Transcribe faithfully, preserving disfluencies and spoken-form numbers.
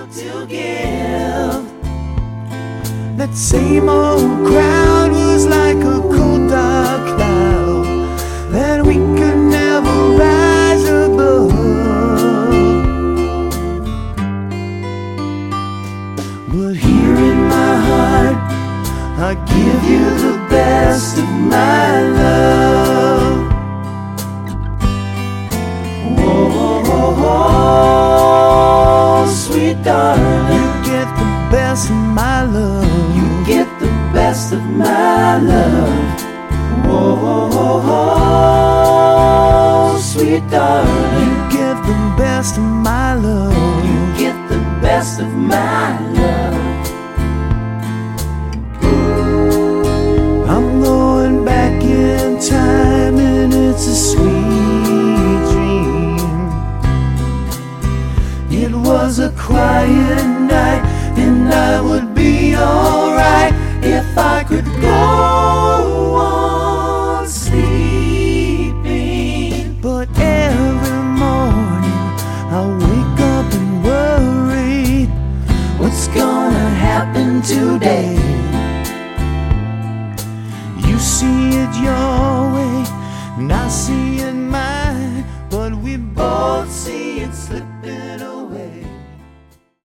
to give. That same old crowd was like a cold dark cloud that we could never rise above. But here in my heart, I give you the best of my love. Whoa, whoa, whoa, sweet darling, you get the best of my love. You get the best of my love. Whoa, whoa, whoa, sweet darling, you get the best of my love. You get the best of my love. I'm going back in time and it's a sweet dream. It was a quiet night and I would be alright if I could go on sleeping. But every morning I wake up and worry, what's gonna happen today? You see it your way and I see it mine, but we both see it slipping away.